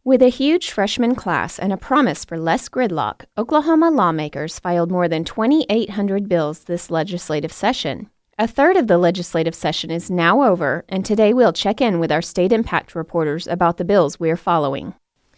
With a huge freshman class and a promise for less gridlock, Oklahoma lawmakers filed more than 2,800 bills this legislative session. A third of the legislative session is now over, and today we'll check in with our state impact reporters about the bills we're following.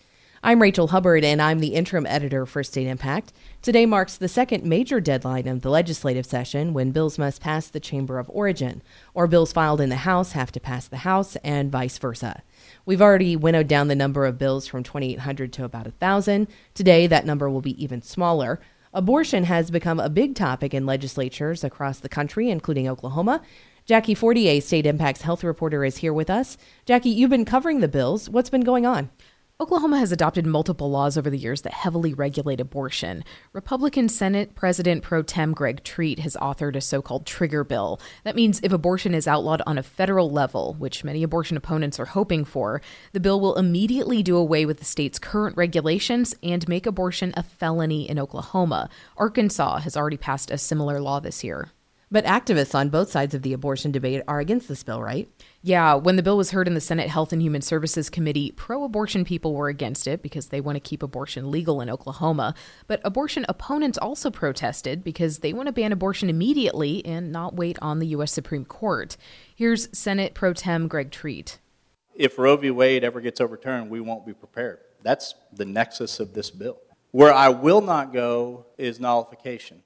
I'm Rachel Hubbard, and I'm the interim editor for State Impact. Today marks the second major deadline of the legislative session when bills must pass the Chamber of Origin, or bills filed in the House have to pass the House and vice versa. We've already winnowed down the number of bills from 2,800 to about 1,000. Today, that number will be even smaller. Abortion has become a big topic in legislatures across the country, including Oklahoma. Jackie Fortier, State Impact's health reporter, is here with us. Jackie, you've been covering the bills. What's been going on? Oklahoma has adopted multiple laws over the years that heavily regulate abortion. Republican Senate President Pro Tem Greg Treat has authored a so-called trigger bill. That means if abortion is outlawed on a federal level, which many abortion opponents are hoping for, the bill will immediately do away with the state's current regulations and make abortion a felony in Oklahoma. Arkansas has already passed a similar law this year. But activists on both sides of the abortion debate are against this bill, right? Yeah, when the bill was heard in the Senate Health and Human Services Committee, pro-abortion people were against it because they want to keep abortion legal in Oklahoma. But abortion opponents also protested because they want to ban abortion immediately and not wait on the U.S. Supreme Court. Here's Senate Pro Tem Greg Treat. If Roe v. Wade ever gets overturned, we won't be prepared. That's the nexus of this bill. Where I will not go is nullification.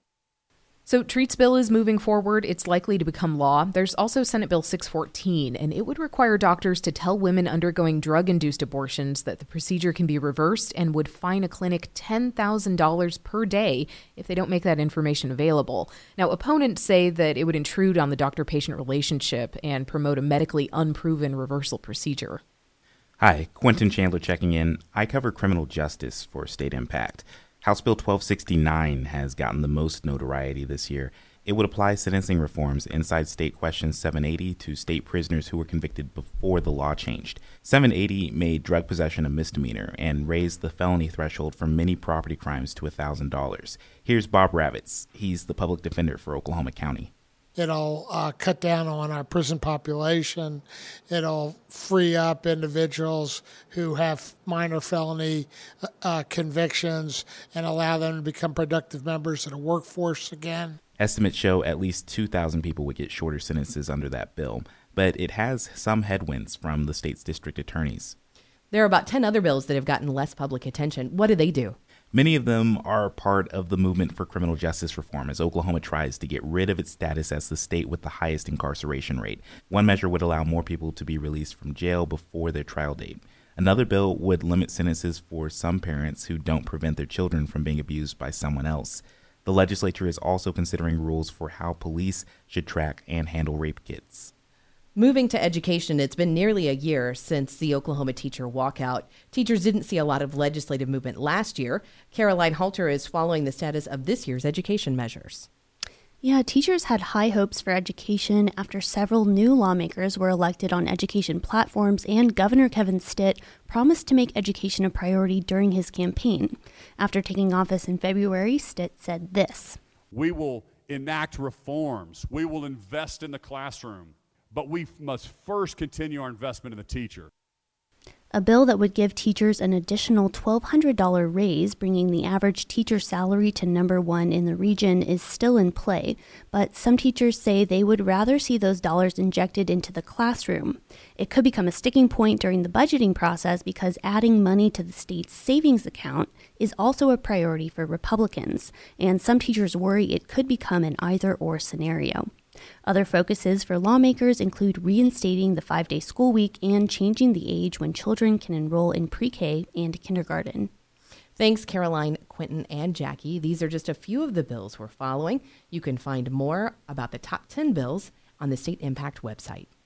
So Treat's bill is moving forward. It's likely to become law. There's also Senate Bill 614, and it would require doctors to tell women undergoing drug-induced abortions that the procedure can be reversed and would fine a clinic $10,000 per day if they don't make that information available. Now, opponents say that it would intrude on the doctor-patient relationship and promote a medically unproven reversal procedure. Hi, Quentin Chandler checking in. I cover criminal justice for State Impact. House Bill 1269 has gotten the most notoriety this year. It would apply sentencing reforms inside State Question 780 to state prisoners who were convicted before the law changed. 780 made drug possession a misdemeanor and raised the felony threshold for many property crimes to $1,000. Here's Bob Ravitz. He's the public defender for Oklahoma County. It'll cut down on our prison population. It'll free up individuals who have minor felony convictions and allow them to become productive members of the workforce again. Estimates show at least 2,000 people would get shorter sentences under that bill, but it has some headwinds from the state's district attorneys. There are about 10 other bills that have gotten less public attention. What do they do? Many of them are part of the movement for criminal justice reform as Oklahoma tries to get rid of its status as the state with the highest incarceration rate. One measure would allow more people to be released from jail before their trial date. Another bill would limit sentences for some parents who don't prevent their children from being abused by someone else. The legislature is also considering rules for how police should track and handle rape kits. Moving to education, it's been nearly a year since the Oklahoma teacher walkout. Teachers didn't see a lot of legislative movement last year. Caroline Halter is following the status of this year's education measures. Yeah, teachers had high hopes for education after several new lawmakers were elected on education platforms, and Governor Kevin Stitt promised to make education a priority during his campaign. After taking office in February, Stitt said this: "We will enact reforms. We will invest in the classroom. But we must first continue our investment in the teacher." A bill that would give teachers an additional $1,200 raise, bringing the average teacher salary to number one in the region, is still in play. But some teachers say they would rather see those dollars injected into the classroom. It could become a sticking point during the budgeting process because adding money to the state's savings account is also a priority for Republicans. And some teachers worry it could become an either-or scenario. Other focuses for lawmakers include reinstating the 5-day school week and changing the age when children can enroll in pre-K and kindergarten. Thanks, Caroline, Quentin, and Jackie. These are just a few of the bills we're following. You can find more about the top 10 bills on the State Impact website.